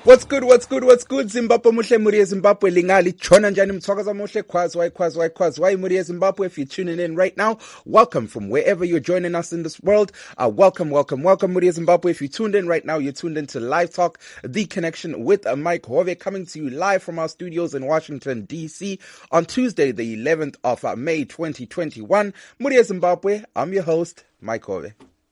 What's good, Zimbabwe muhle muri Zimbabwe lingali chona njani mthokoza muhle khwazwa muri Zimbabwe. If you're tuning in right now, welcome from wherever you're joining us in this world. Welcome muri Zimbabwe. If you tuned in right now, you're tuned into Live Talk, The Connection with Mike Hove, coming to you live from our studios in Washington, D.C. on Tuesday, the 11th of May 2021. Muri Zimbabwe, I'm your host, Mike Hove.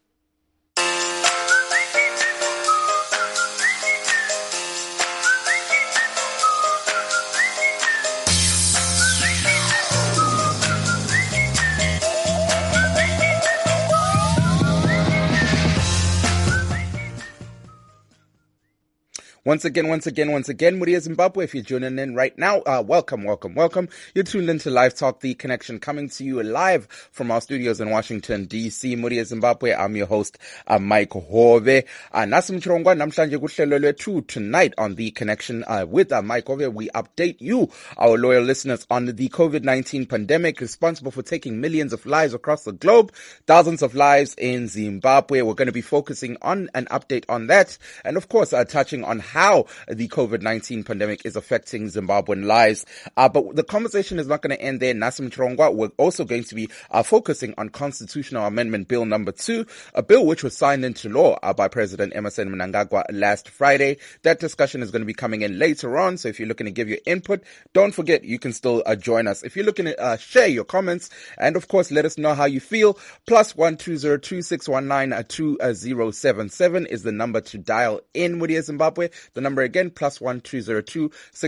Once again, Muria Zimbabwe, if you're tuning in right now, welcome. You're tuned into Live Talk, The Connection, coming to you live from our studios in Washington, D.C. Muria Zimbabwe, I'm your host, Mike Hove. Nasim Chirongwa, namhlanje kuhlelo lwethu tonight on The Connection, with Mike Hove. We update you, our loyal listeners, on the COVID-19 pandemic responsible for taking millions of lives across the globe, thousands of lives in Zimbabwe. We're going to be focusing on an update on that, and of course, touching on how the COVID-19 pandemic is affecting Zimbabwean lives. But the conversation is not going to end there. Nasim Chirongwa, we're also going to be focusing on Constitutional Amendment Bill number 2, a bill which was signed into law by President Emmerson Mnangagwa last Friday. That discussion is going to be coming in later on. So if you're looking to give your input, don't forget you can still join us. If you're looking to share your comments and of course let us know how you feel, +1 202 2077 is the number to dial in Muria Zimbabwe. The number again, +1 202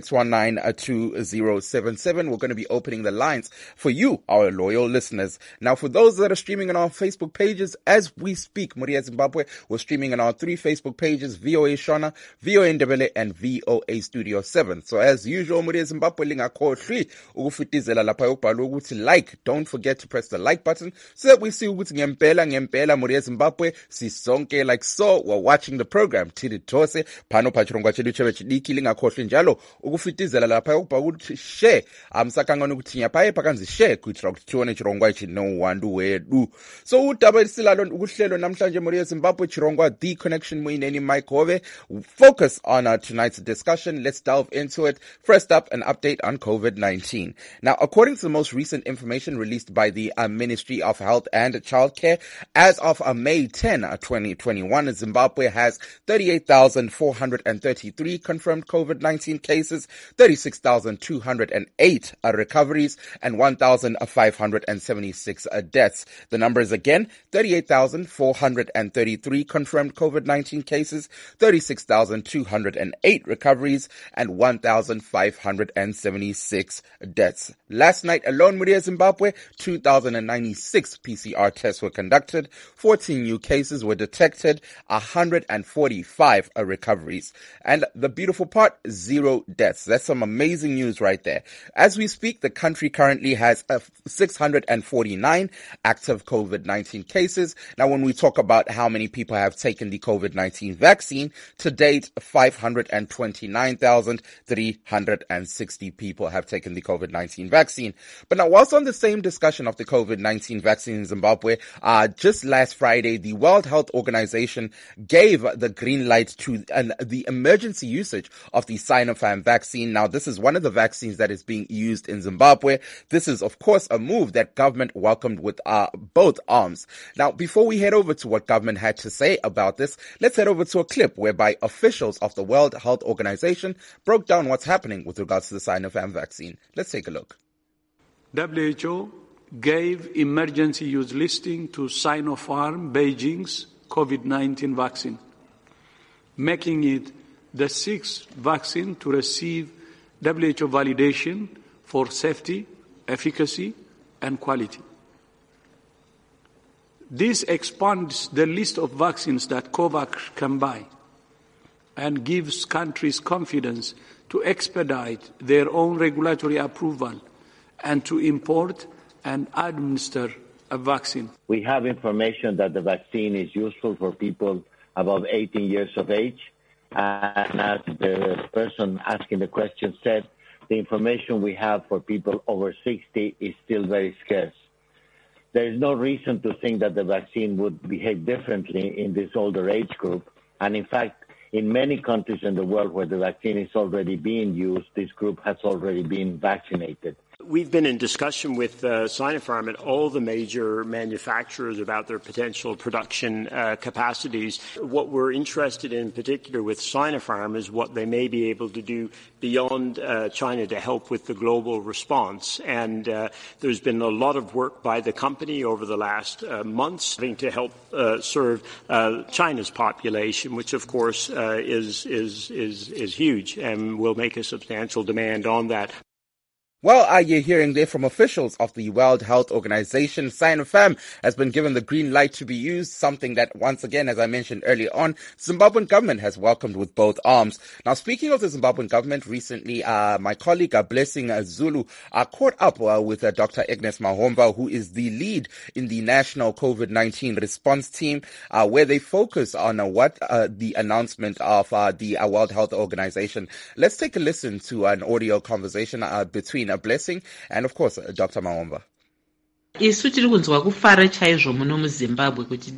2077. We're going to be opening the lines for you, our loyal listeners. Now, for those that are streaming on our Facebook pages, as we speak, Muria Zimbabwe, we're streaming on our 3 Facebook pages, VOA Shona, VOA Ndebele, and VOA Studio 7. So as usual, Muria Zimbabwe, lingakhohlwi ukufitizela lapha yokubhala ukuthi like. Don't forget to press the like button so that we see ukuthi ngempela Muria Zimbabwe sisonke like so. We're watching the program. Tiri Tose, Pano Pachirongwa chedu chebe chidiki lingakhohlwi njalo ukufitizela lapha yokubhala ukuthi share. Amsakangana ukuthi nyapaye pakanzi share kuitira ukuthi tione chirongwa ichi no wandu wedu. So udaba isilalo ukuhlelo namhlanje Muria Zimbabwe chirongwa The Connection muineni Mike Hove. Focus on tonight's discussion. Let's delve into it. First up, an update on COVID-19. Now, according to the most recent information released by the Ministry of Health and Childcare, as of May 10, 2021, Zimbabwe has 38,433 confirmed COVID-19 cases, 36,208 recoveries, and 1,576 deaths. The numbers again, 38,433 confirmed COVID-19 cases, 36,208 recoveries, and 1,576 deaths. Last night alone, Muria Zimbabwe, 2,096 PCR tests were conducted, 14 new cases were detected, 145 recoveries. And the beautiful part, 0 deaths. That's some amazing news right there. As we speak, the country currently has 649 active COVID-19 cases. Now, when we talk about how many people have taken the COVID-19 vaccine, to date, 529,360 people have taken the COVID-19 vaccine. But now, whilst on the same discussion of the COVID-19 vaccine in Zimbabwe, just last Friday, the World Health Organization gave the green light to the emergency usage of the Sinopharm vaccine. Now, this is one of the vaccines that is being used in Zimbabwe. This is, of course, a move that government welcomed with both arms. Now, before we head over to what government had to say about this, let's head over to a clip whereby officials of the World Health Organization broke down what's happening with regards to the Sinopharm vaccine. Let's take a look. WHO gave emergency use listing to Sinopharm Beijing's COVID-19 vaccine, making it the 6th vaccine to receive WHO validation for safety, efficacy, and quality. This expands the list of vaccines that COVAX can buy and gives countries confidence to expedite their own regulatory approval and to import and administer a vaccine. We have information that the vaccine is useful for people above 18 years of age. And as the person asking the question said, the information we have for people over 60 is still very scarce. There is no reason to think that the vaccine would behave differently in this older age group. And in fact, in many countries in the world where the vaccine is already being used, this group has already been vaccinated. We've been in discussion with Sinopharm and all the major manufacturers about their potential production capacities. What we're interested in particular with Sinopharm is what they may be able to do beyond China to help with the global response. And there's been a lot of work by the company over the last months to help serve China's population, which of course is huge and will make a substantial demand on that. Well, you're hearing there from officials of the World Health Organization. Sinopharm has been given the green light to be used, something that, once again, as I mentioned earlier on, Zimbabwean government has welcomed with both arms. Now, speaking of the Zimbabwean government, recently, my colleague, Blessing Zulu, caught up with Dr. Agnes Mahomva, who is the lead in the National COVID-19 Response Team, where they focus on what the announcement of the World Health Organization. Let's take a listen to an audio conversation between a Blessing and, of course, Dr. Mahomva. Isu tiri kunzwa kufara chaizvo muno muZimbabwe kuti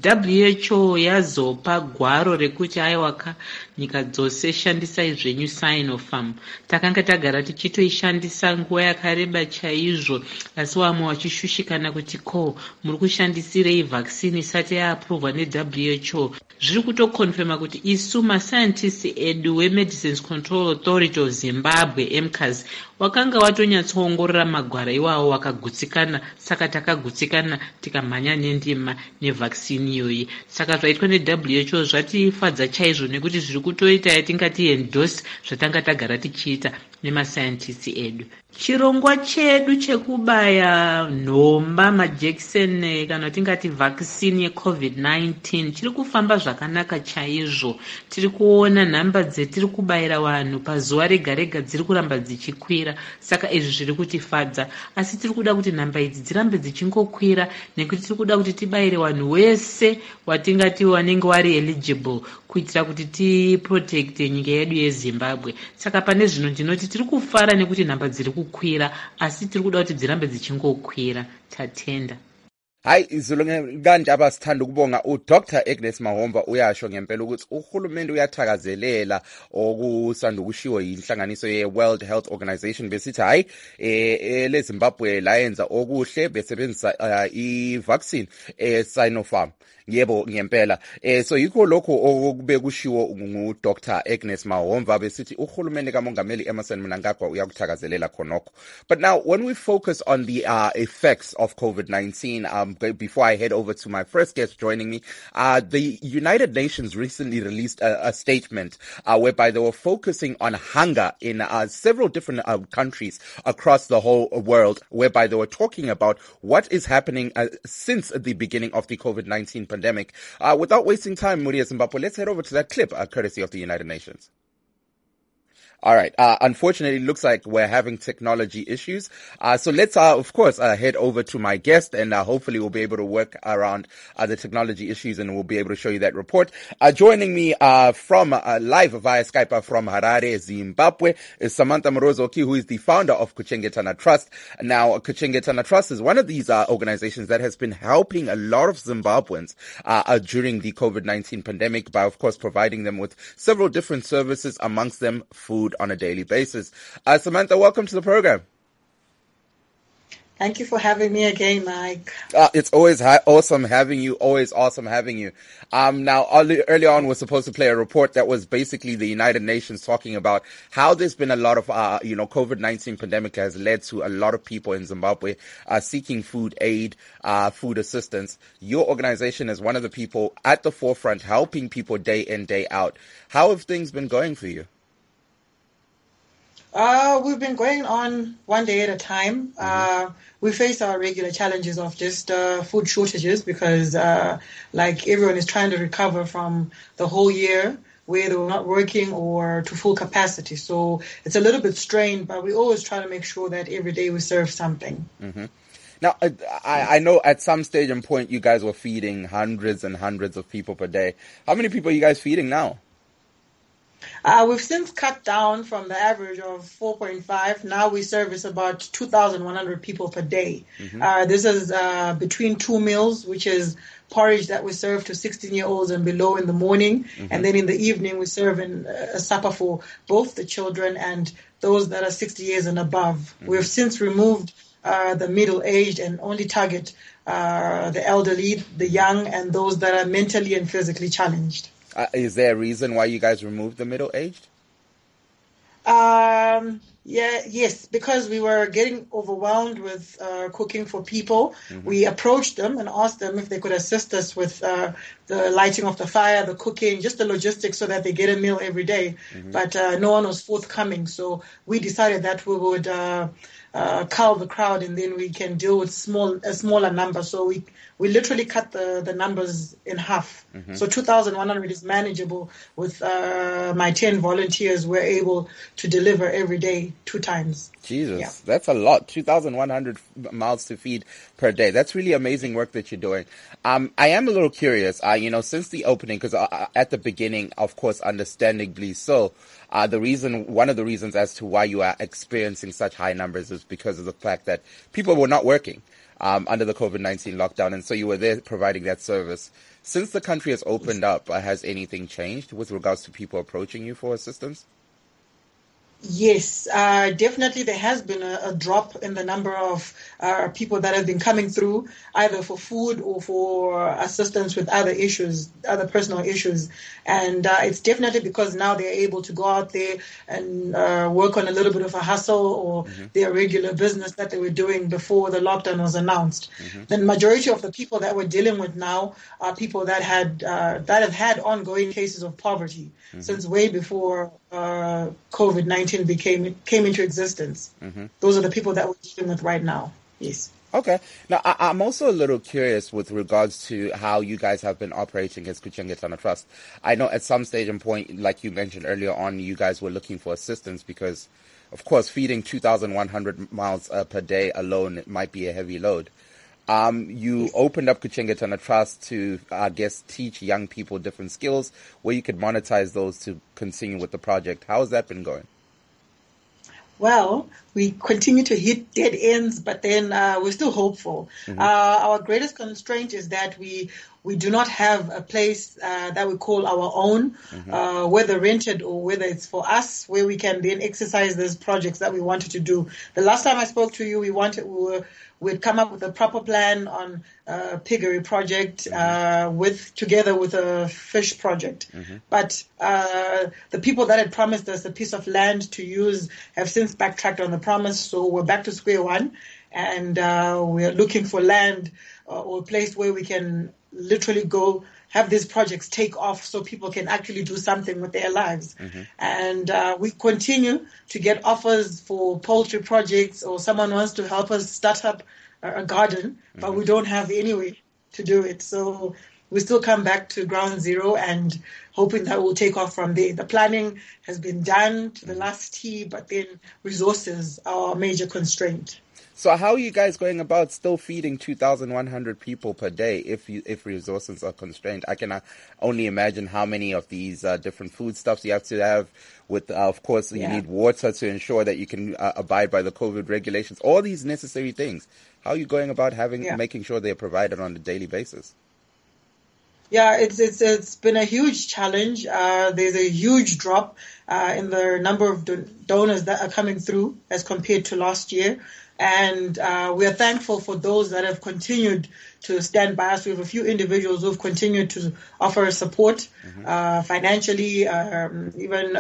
WHO yazopa gwaro rekuti aiwaka nyika dzose shandisai zvenyu Sinopharm. Takanga tagara tichitoishandisa nguva yakareba chaizvo, asi vamwe vachishushikana kuti ko muri kushandisirei vaccine isati yaaprovwa neWHO. Zviri kutokonfirma kuti isu mascientists edu weMedicines Control Authority of Zimbabwe MCAS wakanga watonyatsoongorora magwara iwawo wakagutsikana, saka takagutsikana tikamhanya nendima nevaccine iyoyi. Saka zvaitwa neWHO zvatifadza chaizvo nekuti zviri kutoita yatingati endorse zvatanga tagara tichiita nemascientists edu. Chirongwa chedu chekubaya nhomba majekiseni kana tingati vaccine yeCovid-19 chiri kufamba zvakanaka chaizvo. Tiri kuona nhamba dzetiri kubayira vanhu pazuva rega rega dziri kuramba dzichikwira. Saka izvi zviri kutifadza, asi tiri kuda kuti nhamba idzi dzirambe dzichingokwira nekuti tiri kuda kuti tibayire vanhu wese watingati wanenge wari eligible kuitira kuti tiprotecte nyika yedu yeZimbabwe. Saka pane zvino ndinoti tiri kufara nekuti nhamba dziri kukwira, asi tiri kuda kuti dzirambe dzichingokwira. Tatenda. Hayi izulu kanje abasithanda ukubonga uDr. Agnes Mahomva uyasho ngempela ukuthi uhulumende uyathakazelela okusanda ukushiwo yinhlanganiso ye-World Health Organization besithi hayi leZimbabwe layenza okuhle besebenzisa i-vaccine Sinopharm. Yebo ngempela. So yikho lokho okube kushiwo nguDr. Agnes Mahomva besithi uhulumende kaMongameli Emmerson Mnangagwa uyakuthakazelela khonokho. But now when we focus on the effects of COVID-19, before I head over to my first guest joining me, the United Nations recently released a statement whereby they were focusing on hunger in several different countries across the whole world, whereby they were talking about what is happening since the beginning of the COVID-19 pandemic. Without wasting time, Muria Zimbabwe, let's head over to that clip, courtesy of the United Nations. All right. Unfortunately, it looks like we're having technology issues. So let's, of course, head over to my guest and hopefully we'll be able to work around the technology issues and we'll be able to show you that report. Joining me from live via Skype from Harare, Zimbabwe, is Samantha Morozoki, who is the founder of Kuchengetana Trust. Now, Kuchengetana Trust is one of these organizations that has been helping a lot of Zimbabweans during the COVID-19 pandemic by, of course, providing them with several different services, amongst them food on a daily basis. Samantha, welcome to the program. Thank you for having me again, Mike. It's always awesome having you. Always awesome having you. Now, early on, we're supposed to play a report that was basically the United Nations talking about how there's been a lot of, COVID-19 pandemic has led to a lot of people in Zimbabwe seeking food aid, food assistance. Your organization is one of the people at the forefront helping people day in, day out. How have things been going for you? We've been going on one day at a time. We face our regular challenges of just food shortages because, like everyone is trying to recover from the whole year where they were not working or to full capacity. So it's a little bit strained, but we always try to make sure that every day we serve something. Mm-hmm. Now, I know at some stage and point you guys were feeding hundreds and hundreds of people per day. How many people are you guys feeding now? We've since cut down from the average of 4.5. Now we service about 2,100 people per day. Mm-hmm. This is between 2 meals, which is porridge that we serve to 16-year-olds and below in the morning. And then in the evening, we serve a supper for both the children and those that are 60 years and above. We have since removed the middle-aged and only target the elderly, the young, and those that are mentally and physically challenged. Is there a reason why you guys removed the middle-aged? Yes, because we were getting overwhelmed with cooking for people. We approached them and asked them if they could assist us with the lighting of the fire, the cooking, just the logistics so that they get a meal every day. But no one was forthcoming. So we decided that we would cull the crowd and then we can deal with a smaller number. So we literally cut the numbers in half. So 2,100 is manageable with my 10 volunteers. We're able to deliver every day 2 times. Jesus, that's a lot. 2,100 mouths to feed per day. That's really amazing work that you're doing. I am a little curious, since the opening, because at the beginning, of course, understandably so, one of the reasons as to why you are experiencing such high numbers is because of the fact that people were not working under the COVID-19 lockdown, and so you were there providing that service. Since the country has opened up, has anything changed with regards to people approaching you for assistance? Yes, definitely there has been a drop in the number of people that have been coming through, either for food or for assistance with other issues, other personal issues. And it's definitely because now they're able to go out there and work on a little bit of a hustle or their regular business that they were doing before the lockdown was announced. The majority of the people that we're dealing with now are people that have had ongoing cases of poverty since way before COVID-19 came into existence. Those are the people that we're dealing with right now. Yes. Okay. Now, I'm also a little curious with regards to how you guys have been operating as Kuchengetana Trust. I know at some stage and point, like you mentioned earlier on, you guys were looking for assistance because, of course, feeding 2,100 mouths per day alone might be a heavy load. You opened up Kuchengetana Trust to, I guess, teach young people different skills where you could monetize those to continue with the project. How has that been going? Well, we continue to hit dead ends, but then we're still hopeful. Our greatest constraint is that we do not have a place that we call our own, whether rented or whether it's for us, where we can then exercise those projects that we wanted to do. The last time I spoke to you, we'd come up with a proper plan on a piggery project together with a fish project. But the people that had promised us a piece of land to use have since backtracked on the promise, so we're back to square one, and we're looking for land or a place where we can literally go have these projects take off so people can actually do something with their lives. And we continue to get offers for poultry projects, or someone wants to help us start up a garden, but we don't have any way to do it. So we still come back to ground zero and hoping that we'll take off from there. The planning has been done to the last T, but then resources are a major constraint. So how are you guys going about still feeding 2,100 people per day if resources are constrained? I can only imagine how many of these different foodstuffs you have to have with, of course, you need water to ensure that you can abide by the COVID regulations, all these necessary things. How are you going about making sure they're provided on a daily basis? Yeah, it's been a huge challenge. There's a huge drop in the number of donors that are coming through as compared to last year. And we are thankful for those that have continued to stand by us. We have a few individuals who have continued to offer support financially, even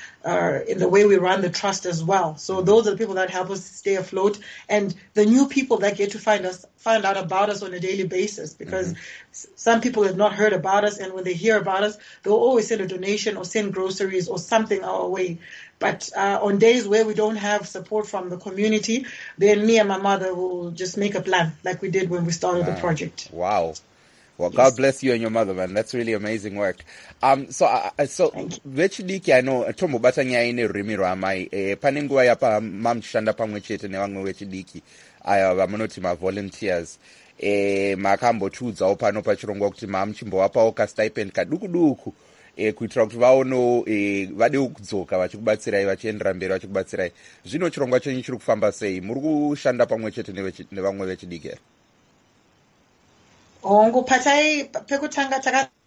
in the way we run the trust as well. So those are the people that help us stay afloat, and the new people that get to find out about us on a daily basis, because some people have not heard about us, and when they hear about us, they'll always send a donation or send groceries or something our way. But on days where we don't have support from the community, then me and my mother will just make a plan like we did when we started the project. Wow. Well, God bless you and your mother, man. That's really amazing work. So vechidiki ano tombo batanya ine rimiro amai panenguwa yapa mamchanda pamwe chete nevamwe vechidiki aya vamunoti volunteers makambotudzawo pano pachirongwa kuti mamchimbowapawo ka stipend kadukuduku kuitira kuti vaono vade kudzoka vachikubatsirai vachiendera mberi vachikubatsirai. Zvino chirongwa chenyu chiri kufamba sei? Muri kushanda pamwe chete nevamwe vechidiki? hongu patai pekutanga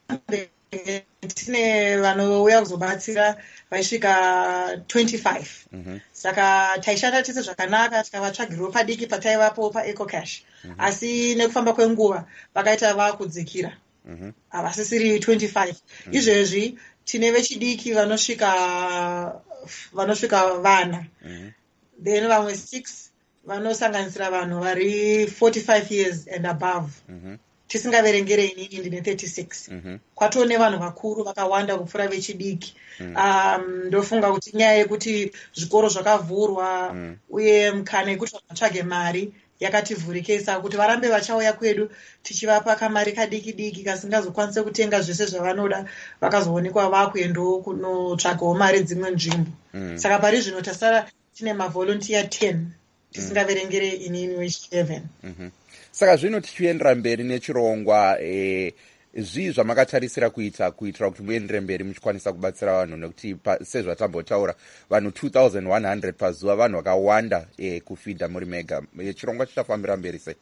tine vanouya kuzobatsira vaisvika 25. Saka taishanda tese zvakanaka tikavatsvagirawo padiki pataivapo paEcoCash. Asi nekufamba kwenguva vakaita vakudzikira. Havasisiri 25. Izvezvi tine vechidiki vanosvika vana. Then vamwe 6 vanosanganisira vanhu vari 45 years and above. Tisingaverengere inini ndine 36. Kwatoo nevanhu vakuru vakawanda kupfuura vechidiki. Ndofunga kuti nyaya yekuti zvikoro zvakavhurwa uye mukana yekuti vatsvage mari yakativhurikisa kuti varambe vachauya kwedu tichivapa kamari kadiki diki kasingazokwanise kutenga zvese zvavanoda vakazoonekwa vakuendawo kunotsvagawo mari dzimwe nzvimbo. Saka pari zvino tasara tine mavolunteer 10 tisingaverengere inini wechi11. Saka zvino tichiendera mberi nechirongwa zvii zvamakatarisira kuitira kuti muendere mberi muchikwanisa kubatsira vanhu, nekuti sezvatambotaura vanhu 2100 pazuva, vanhu vakawanda kufidha muri mega. Chirongwa chichafambira mberi sei?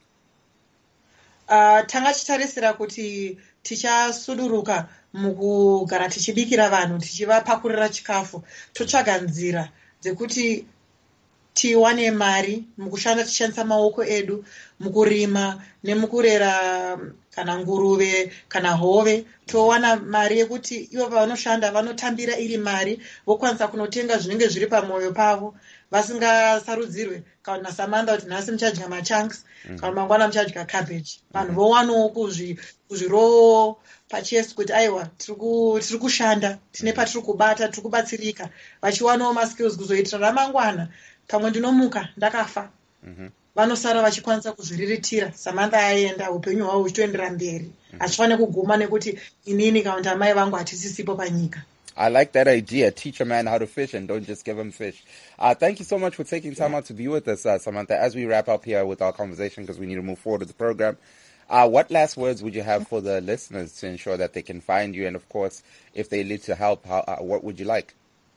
Tanga chitarisira kuti tichasuduruka mukugara tichibikira vanhu, tichivapakurira chikafu, totsvaga nzira dzekuti tiwane mari mukushanda tichishandisa maoko edu mukurima nemukurera kana nguruve kana hove. Towana mari yekuti ivo pavanoshanda vanotambira iri mari, vokwanisa kunotenga zvinenge zviri pamwoyo pavo vasingasarudzirwe. Kana Samantha kuti nhasi muchadya machunks, kana mangwana muchadya cabbage. Vanhu vowanawo kuzvirowo pachesi kuti aiwa tiri kushanda, tine patiri kubata, tiri kubatsirika, vachiwanawo maskills kuzoitira ramangwana pamwe ndinomuka ndakafa. Vanosara vachikwanisa kuzviriritira. Samantha aenda upenyu hwavo huchitoendera mberi. Hachifane kuguma nekuti inini kana kuti amai vangu hatisisipo panyika. I like that idea. Teach a man how to fish and don't just give him fish. Thank you so much for taking time out to be with us, Samantha. As we wrap up here with our conversation, because we need to move forward with the program, what last words would you have for the listeners to ensure that they can find you? And of course, if they need to help, what would you like?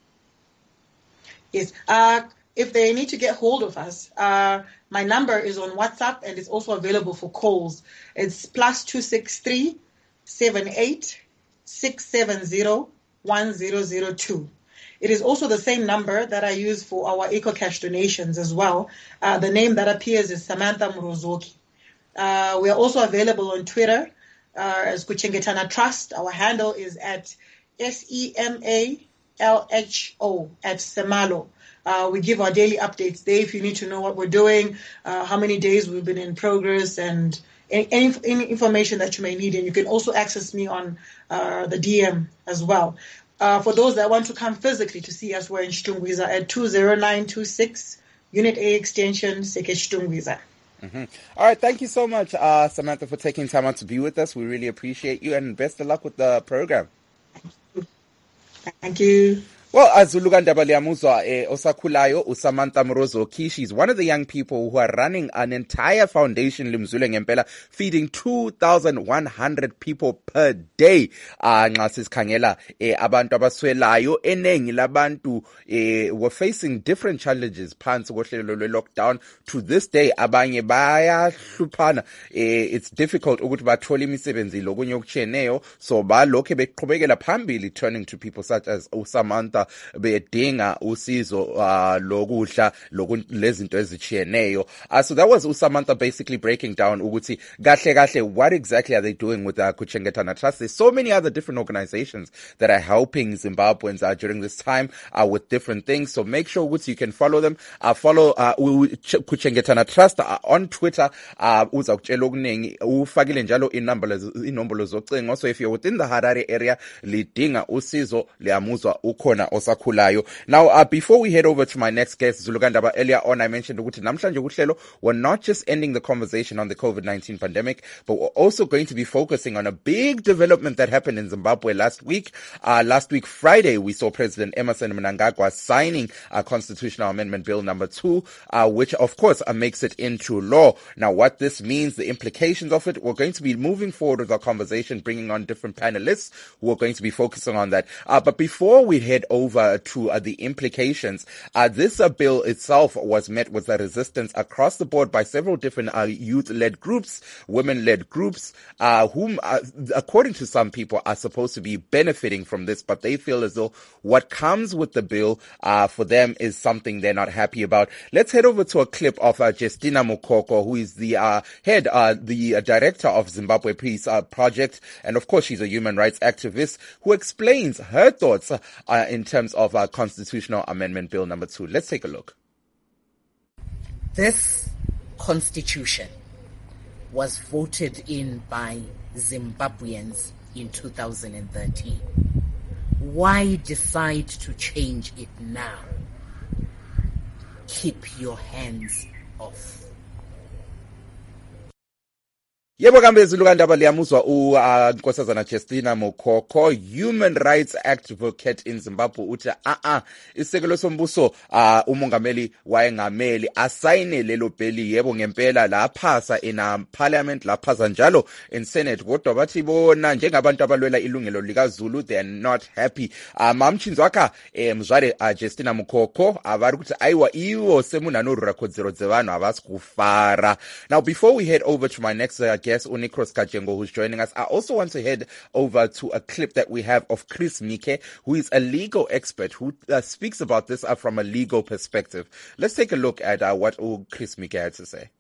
Yes. If they need to get hold of us, my number is on WhatsApp and it's also available for calls. It's +263 78 670 1002. It is also the same number that I use for our EcoCash donations as well. The name that appears is Samantha Murozoki. We are also available on Twitter as Kuchengetana Trust. Our handle is at SEMALHO at Semalo. We give our daily updates there if you need to know what we're doing, how many days we've been in progress, and any information that you may need. And you can also access me on the DM as well. For those that want to come physically to see us, we're in Chitungwiza at 20926 Unit A Extension, Seke Chitungwiza. All right, thank you so much, Samantha, for taking time out to be with us. We really appreciate you, and best of luck with the program. Thank you. Well, Azuluganda Baliamuzwa Osakhulayo Samantha Murozoki, she's one of the young people who are running an entire foundation Limzule Ngempela, feeding 2,100 people per day. Nxa sisikhangela abantu abaswelayo enengi labantu were facing different challenges phansi kohlelo lwe-lockdown. To this day abanye bayahluphana. It's difficult ukuthi bathole imisebenzi lokunye okutshiyeneyo, so balokhe beqhubekela phambili, turning to people such as Samantha bedinga usizo lokudla lezinto ezitshiyeneyo. So that was Samantha basically breaking down ukuthi kahle what exactly are they doing with Kuchengetana Trust. There's so many other different organizations that are helping Zimbabweans during this time with different things. So make sure you can follow them. Follow Kuchengetana Trust on Twitter. Uza kutshela okuningi, ufakile njalo inombolo zocingo. So if you're within the Harare area, lidinga usizo liamuzwa ukhona Osakhulayo. Now, before we head over to my next guest, Zulugandaba, earlier on I mentioned ukuthi namhlanje kuhlelo, we're not just ending the conversation on the COVID-19 pandemic, but we're also going to be focusing on a big development that happened in Zimbabwe last week. Last week, Friday, we saw President Emmerson Mnangagwa signing Constitutional Amendment Bill number 2, which of course makes it into law. Now, what this means, the implications of it, we're going to be moving forward with our conversation, bringing on different panelists who are going to be focusing on that. But before we head over over to the implications. This bill itself was met with a resistance across the board by several different youth-led groups, women-led groups, whom, according to some people, are supposed to be benefiting from this, but they feel as though what comes with the bill for them is something they're not happy about. Let's head over to a clip of Justina Mukoko, who is the the director of Zimbabwe Peace Project, and of course she's a human rights activist, who explains her thoughts in terms of Constitutional Amendment Bill number 2. Let's take a look. This constitution was voted in by Zimbabweans in 2013. Why decide to change it now? Keep your hands off. Yebo kambe izulukandaba liyamuzwa unkosazana Justina Mukoko, human rights advocate in Zimbabwe, uthi isekelo sombuso umongameli wayengameli asayine lelo bheli. Yebo ngempela laphasa in parliament, laphasa njalo in senate, kodwa bathi bona njengabantu abalwela ilungelo likaZulu they are not happy. Mamchinzwaka mzwale Justina Mukoko avari kuti aiwa iwo semunanorurakhodzero dzevanhu avasikufara. Now before we head over to my next guest, Unikros Kajengo, who's joining us, I also want to head over to a clip that we have of Chris Mike, who is a legal expert who speaks about this from a legal perspective. Let's take a look at what Chris Mike had to say.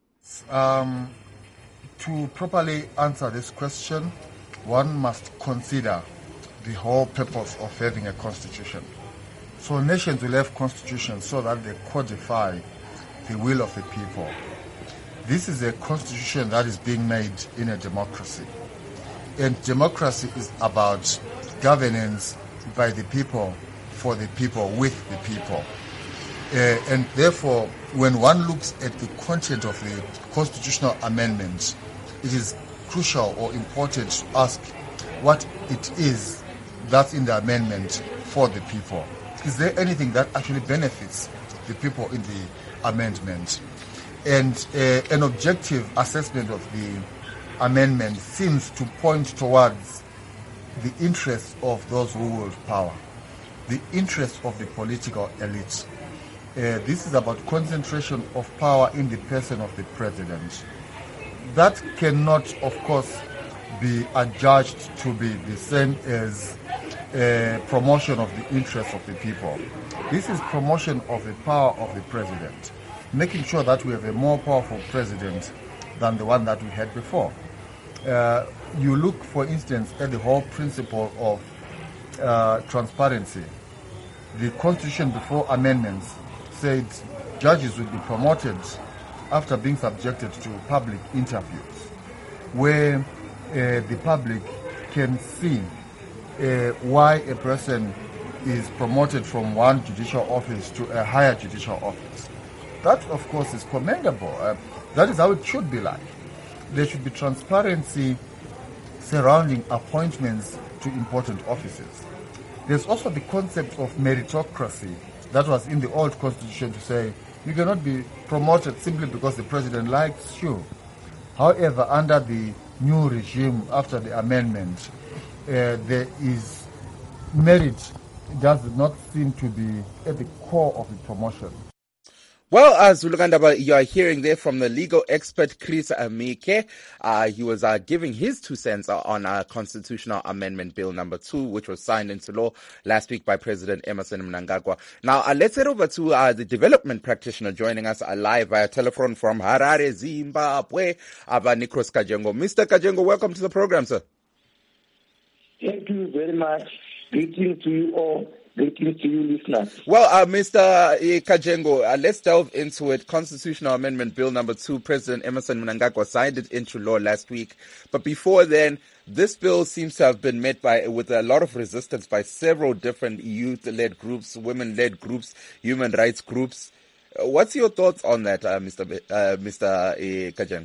To properly answer this question, one must consider the whole purpose of having a constitution. So nations will have constitutions so that they codify the will of the people. This is a constitution that is being made in a democracy. And democracy is about governance by the people, for the people, with the people. And therefore, when one looks at the content of the constitutional amendment, it is crucial or important to ask what it is that's in the amendment for the people. Is there anything that actually benefits the people in the amendment? And an objective assessment of the amendment seems to point towards the interests of those who hold power, the interests of the political elite. This is about concentration of power in the person of the president. That cannot, of course, be adjudged to be the same as promotion of the interests of the people. This is promotion of the power of the president, making sure that we have a more powerful president than the one that we had before. You look, for instance, at the whole principle of transparency. The Constitution before amendments said judges would be promoted after being subjected to public interviews, where the public can see why a person is promoted from one judicial office to a higher judicial office. That, of course, is commendable. That is how it should be like. There should be transparency surrounding appointments to important offices. There's also the concept of meritocracy that was in the old constitution to say you cannot be promoted simply because the president likes you. However, under the new regime after the amendment, there is merit does not seem to be at the core of the promotion. Well, Zulukandaba, you are hearing there from the legal expert Chris Mike. He was giving his 2 cents on Constitutional Amendment Bill number 2, which was signed into law last week by President Emmerson Mnangagwa. Now, let's head over to the development practitioner joining us live via telephone from Harare, Zimbabwe, Nikros Kajengo. Mr. Kajengo, welcome to the program, sir. Thank you very much. Greetings to you all. Greetings to you, listeners. Well, Mr. Kajengo, let's delve into it. Constitutional Amendment Bill number 2, President Emmerson Mnangagwa signed it into law last week. But before then, this bill seems to have been met with a lot of resistance by several different youth-led groups, women-led groups, human rights groups. What's your thoughts on that, Mr. Kajengo?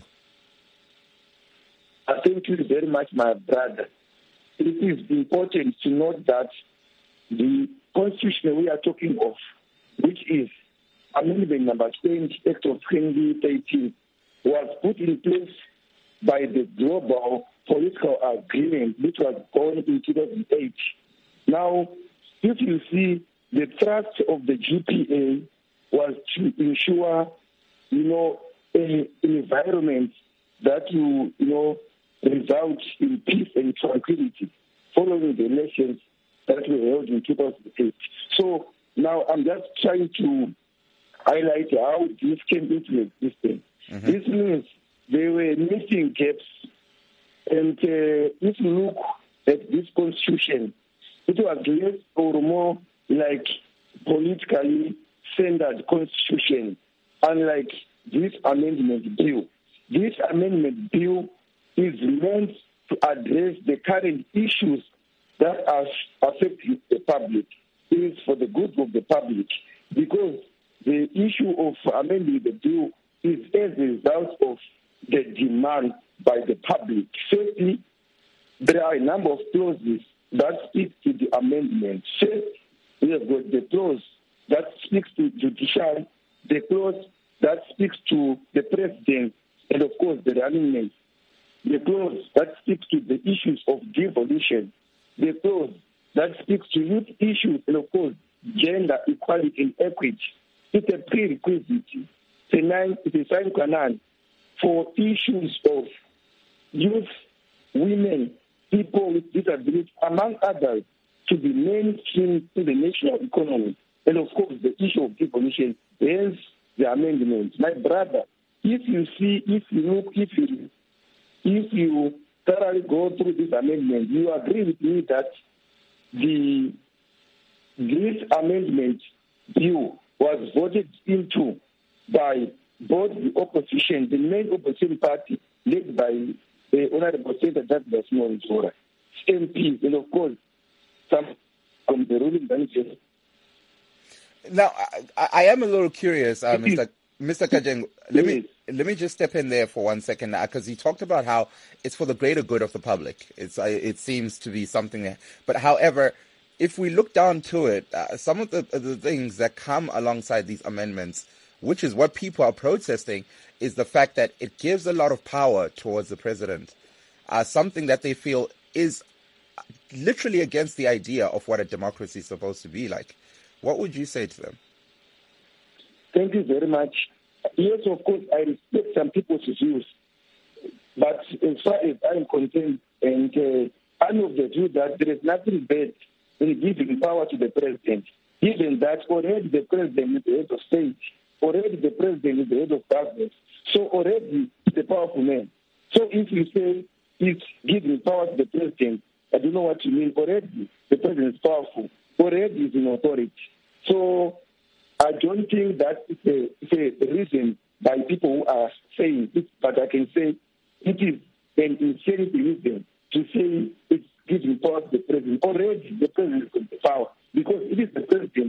Thank you very much, my brother. It is important to note that the constitution we are talking of, which is Amendment number 20, Act of 2013, was put in place by the Global Political Agreement, which was born in 2008. Now, if you see the thrust of the GPA was to ensure, an environment that will, result in peace and tranquility following the elections that were held in 2008. So now I'm just trying to highlight how this came into existence. Mm-hmm. This means there were missing gaps. And if you look at this constitution, it was less or more like politically centered constitution, unlike this amendment bill. This amendment bill is meant to address the current issues that are affecting the public. It is for the good of the public, because the issue of amending the bill is as a result of the demand by the public. Firstly, there are a number of clauses that speak to the amendment. First, we have got the clause that speaks to judiciary, the clause that speaks to the president, and of course the running mate. The clause that speaks to the issues of devolution, the clause that speaks to youth issues, and of course gender equality and equity. It's a prerequisite. It's a sine qua non for issues of youth, women, people with disabilities, among others, to be mainstreamed in the national economy. And of course, the issue of devolution, hence the amendment. My brother, if you thoroughly go through this amendment, you agree with me that this amendment bill was voted into by both the opposition, the main opposition party led by the Honorable Senator Douglas Mwonzora, MPs, and of course some from the ruling coalition. Now, I am a little curious, Mr. Kajengo. Let me just step in there for 1 second, because you talked about how it's for the greater good of the public. It seems to be something, but however, if we look down to it, some of the things that come alongside these amendments, which is what people are protesting, is the fact that it gives a lot of power towards the president, something that they feel is literally against the idea of what a democracy is supposed to be like. What would you say to them? Thank you very much. Yes, of course, I respect some people's views, but as far as I am concerned, and I'm of the view that there is nothing bad in giving power to the president, given that already the president is the head of state, already the president is the head of government, so already he's a powerful man. So if you say it's giving power to the president, I don't know what you mean. Already the president is powerful, already is in authority. So I don't think that it's a reason by people who are saying it, but I can say it is an insanity reason to say it's giving power to the president. Already the president is in the power, because it is the president.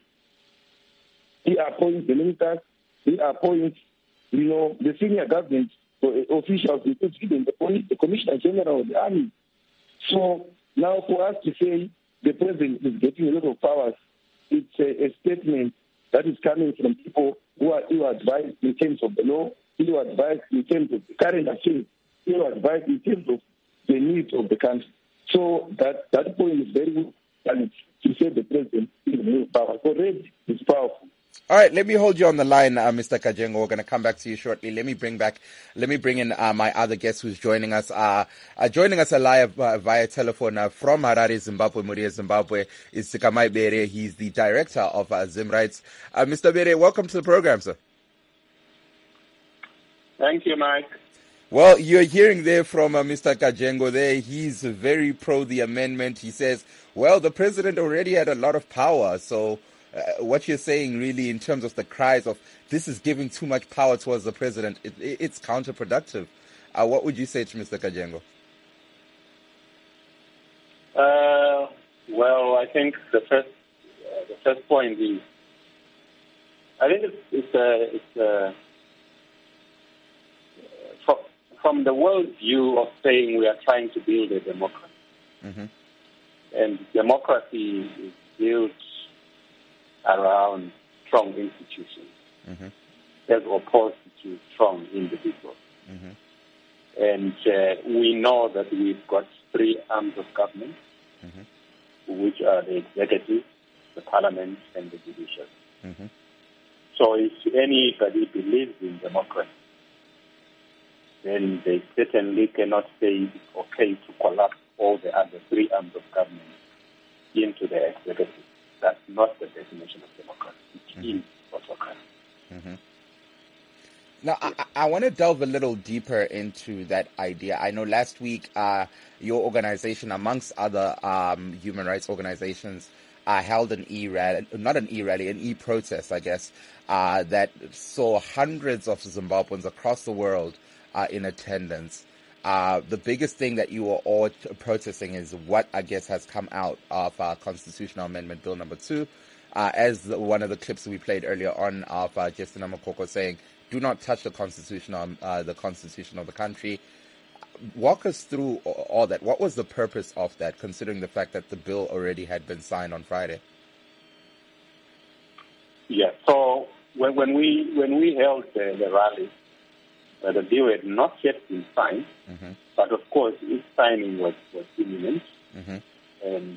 He appoints the ministers, he appoints, the senior government officials, including even the police, the commissioner general of the army. So now for us to say the president is getting a lot of powers, it's a statement that is coming from people who are ill-advised in terms of the law, ill-advised in terms of the current affairs, ill-advised in terms of the needs of the country. So that point is very valid to say the president is very powerful. Already is powerful. All right, let me hold you on the line, Mr. Kajengo. We're going to come back to you shortly. Let me bring in my other guest who's joining us. Joining us live via telephone from Harare, Zimbabwe, Muria, Zimbabwe, is Sikamai Bere. He's the director of Zim Rights. Mr. Bere, welcome to the program, sir. Thank you, Mike. Well, you're hearing there from Mr. Kajengo there. He's very pro the amendment. He says, well, the president already had a lot of power, so what you're saying really in terms of the cries of this is giving too much power towards the president, it's counterproductive. What would you say to Mr. Kajengo? Well, I think the first point is, I think it's from the world view of saying we are trying to build a democracy. Mm-hmm. And democracy is built around strong institutions, mm-hmm. as opposed to strong individuals. Mm-hmm. And we know that we've got three arms of government. Mm-hmm. which are the executive, the parliament, and the judiciary. Mm-hmm. So if anybody believes in democracy, then they certainly cannot say it's okay to collapse all the other three arms of government into the executive. That's not the definition of democracy. It is autocracy. Mm-hmm. Now, I want to delve a little deeper into that idea. I know last week your organization, amongst other human rights organizations, held an e-protest, I guess, that saw hundreds of Zimbabweans across the world in attendance. The biggest thing that you were all protesting is what, I guess, has come out of Constitutional Amendment Bill number 2. As one of the clips we played earlier on of Justina Mokoko saying, do not touch the constitution of the country. Walk us through all that. What was the purpose of that, considering the fact that the bill already had been signed on Friday? Yeah. So when we held the rally, the bill had not yet been signed, mm-hmm. but of course its signing was imminent, mm-hmm. and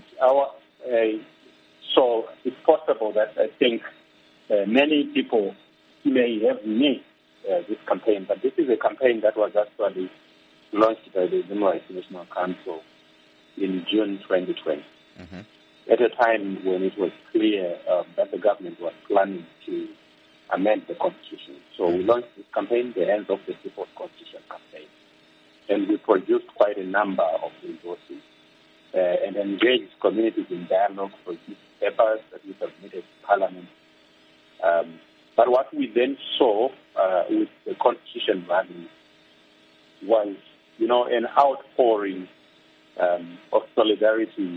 so it's possible that I think many people may have missed this campaign, but this is a campaign that was actually launched by the Human Rights National Council in June 2020, mm-hmm. at a time when it was clear that the government was planning to amend the Constitution. So we launched this campaign, the Hands Off the People's Constitution campaign, and we produced quite a number of resources and engaged communities in dialogue, produced papers that we submitted to Parliament. But what we then saw with the Constitution rally was, an outpouring of solidarity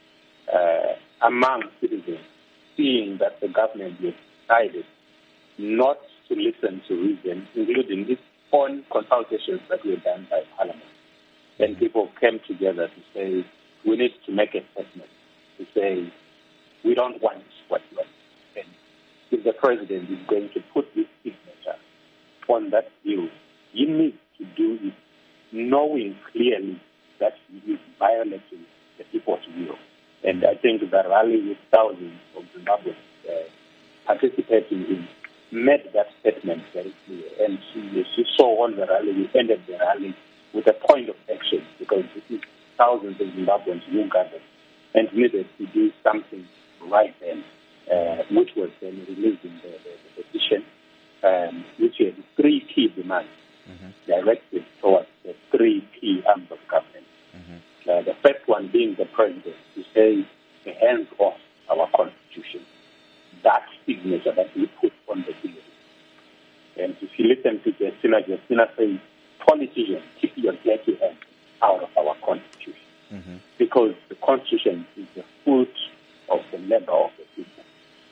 among citizens, seeing that the government had decided not to listen to reason, including its own consultations that were done by Parliament. Then people came together to say, we need to make a statement, to say, we don't want what you are saying. If the president is going to put his signature on that bill, he needs to do it knowing clearly that he is violating the people's will. And I think the rally with thousands of Zimbabweans participating in made that statement very clear. And she saw on the rally, we ended the rally with a point of action, because this is thousands of Zimbabweans who gathered and needed to do something right then, which was then releasing the petition, which had three key demands directed towards the three key arms of government. The first one being the president to say the hands off our constitution, that signature that we put on the bill. And if you listen to Justina says, politicians, keep your dirty hands out of our constitution. Because the constitution is the fruit of the labor of the people,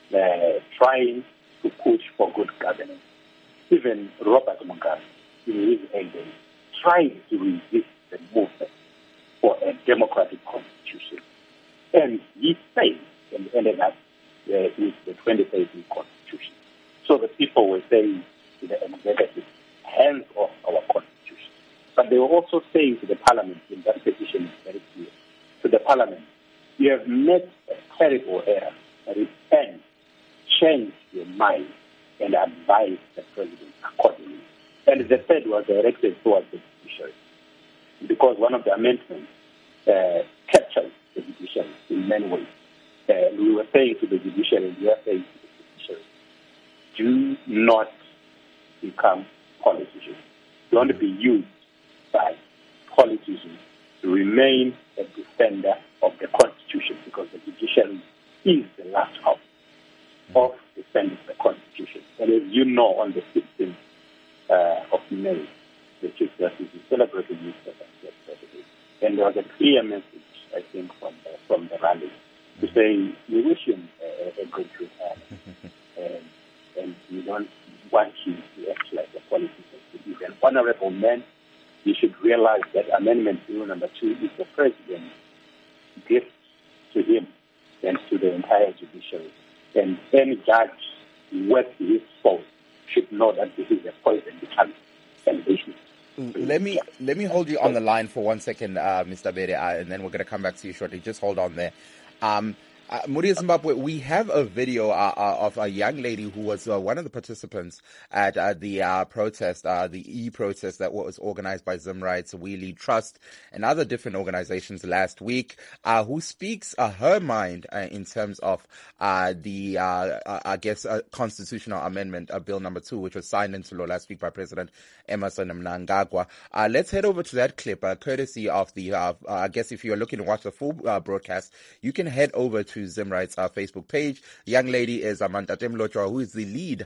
trying to push for good governance. Even Robert Mugabe, in his heyday, tried to resist the movement for a democratic constitution. And he failed and ended up with the 2013 constitution. So the people were saying to the executive, hands off our constitution. But they were also saying to the parliament, in that petition is very clear, to the parliament, you have made a terrible error. Repent, change your mind, and advise the president accordingly. And the third was directed towards the judiciary, because one of the amendments captures the judiciary in many ways. We were saying to the judiciary, we are saying to the judiciary, do not become politicians. Don't be used by politicians to remain a defender of the Constitution, because the judiciary is the last hope of defending the Constitution. And as you know, on the 16th of May, the Chief Justice is celebrating his birthday. And there was a clear message, I think, from the rally to say, we wish him a good return. And we don't want you to act like a politician. He's an honorable man. You should realize that Amendment Bill number 2 is the president's gift to him and to the entire judiciary. And any judge worth his salt should know that this is a poison becoming. And they should. Let me hold you on the line for 1 second, Mr. Bede, and then we're going to come back to you shortly. Just hold on there. Muria Zimbabwe, we have a video of a young lady who was one of the participants at the protest, the e-protest that was organized by Zim Rights, We Lead Trust, and other different organizations last week, who speaks her mind in terms of the constitutional amendment, Bill number 2, which was signed into law last week by President Emmerson Mnangagwa. Let's head over to that clip, courtesy of the, I guess if you're looking to watch the full broadcast, you can head over to Zim Rights Facebook page. The young lady is Mantate Mlotshwa, who is the lead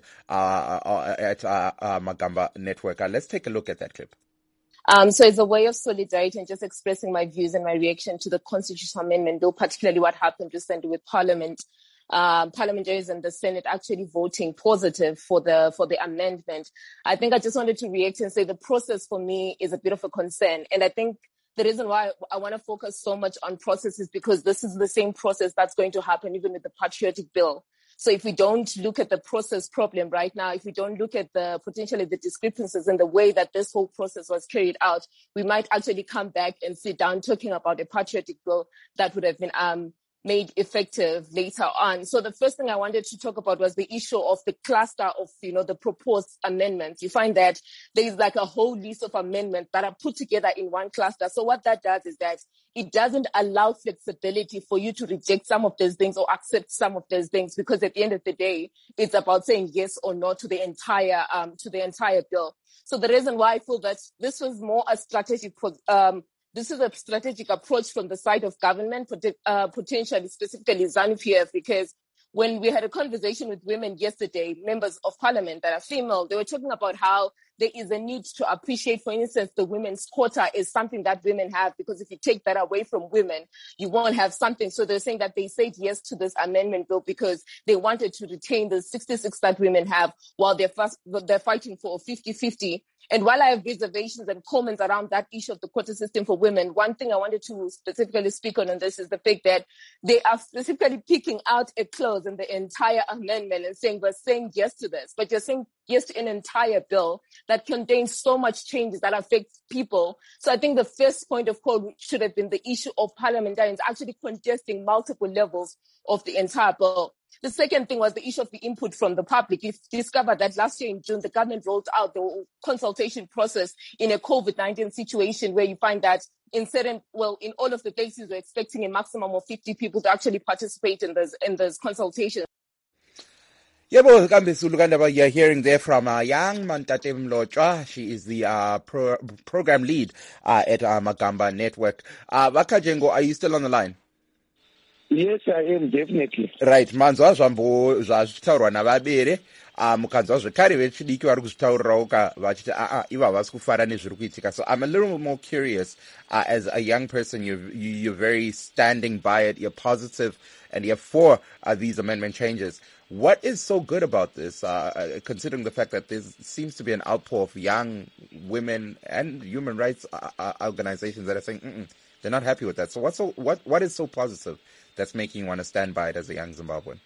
at Magamba Network. Let's take a look at that clip. So it's a way of solidarity and just expressing my views and my reaction to the constitutional amendment bill, particularly what happened recently with Parliament. Parliamentarians in the Senate actually voting positive for the amendment. I think I just wanted to react and say the process for me is a bit of a concern. And I think the reason why I want to focus so much on process is because this is the same process that's going to happen even with the patriotic bill. So if we don't look at the process problem right now, if we don't look at potentially the discrepancies in the way that this whole process was carried out, we might actually come back and sit down talking about a patriotic bill that would have been made effective later on. So the first thing I wanted to talk about was the issue of the cluster of, the proposed amendments. You find that there is like a whole list of amendments that are put together in one cluster. So what that does is that it doesn't allow flexibility for you to reject some of those things or accept some of those things, because at the end of the day, it's about saying yes or no to the entire bill. So the reason why I feel that this was more a strategic this is a strategic approach from the side of government, potentially specifically ZANU-PF, because when we had a conversation with women yesterday, members of parliament that are female, they were talking about how there is a need to appreciate, for instance, the women's quota is something that women have, because if you take that away from women, you won't have something. So they're saying that they said yes to this amendment bill because they wanted to retain the 66 that women have while they're fighting for a 50-50. And while I have reservations and comments around that issue of the quota system for women, one thing I wanted to specifically speak on this is the fact that they are specifically picking out a clause in the entire amendment and saying, we're saying yes to this, but you're saying yes to an entire bill that contains so much changes that affect people. So I think the first point of call should have been the issue of parliamentarians actually contesting multiple levels of the entire bill. The second thing was the issue of the input from the public. You discovered that last year in June, the government rolled out the consultation process in a COVID-19 situation where you find that in all of the places we're expecting a maximum of 50 people to actually participate in those consultations. Yebo, Kambe you're hearing there from young Mantate Mlotshwa. She is the program lead at Magamba Network. Vakajengo, are you still on the line? Yes, I am, definitely. Right, manzwa zvazvitaurwa navabere mukanzwa zvekare vechidiki vari kuzvitaurirawo vachiti iva havasi kufara nezviri kuitika. So I'm a little more curious, as a young person, you're very standing by it, you're positive, and you're for these amendment changes. What is so good about this, considering the fact that there seems to be an outpour of young women and human rights organizations that are saying they're not happy with that? So what is so positive that's making you want to stand by it as a young Zimbabwean?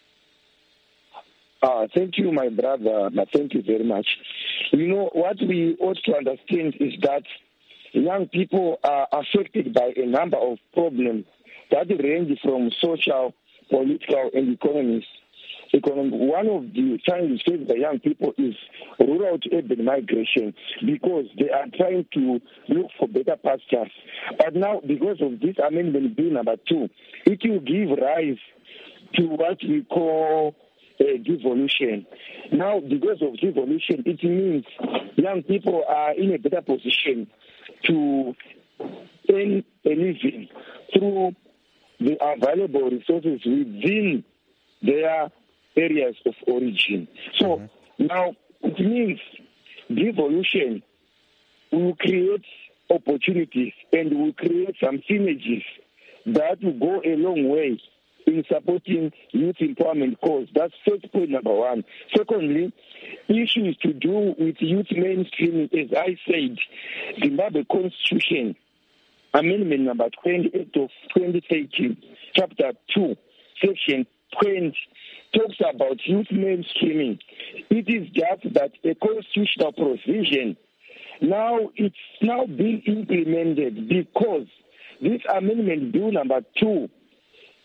Thank you, my brother. Thank you very much. What we ought to understand is that young people are affected by a number of problems that range from social, political, and economic. One of the challenges faced by young people is rural to urban migration, because they are trying to look for better pastures. But now, because of this amendment bill number 2, it will give rise to what we call devolution. Now, because of devolution, it means young people are in a better position to earn a living through the available resources within their areas of origin. So now it means devolution will create opportunities and will create some synergies that will go a long way in supporting youth empowerment cause. That's first point number 1. Secondly, issues to do with youth mainstreaming. As I said, Zimbabwe Constitution Amendment number 28 of 2013, Chapter 2, Section 20, talks about youth mainstreaming. It is just that a constitutional provision. Now it's now being implemented because this amendment bill number 2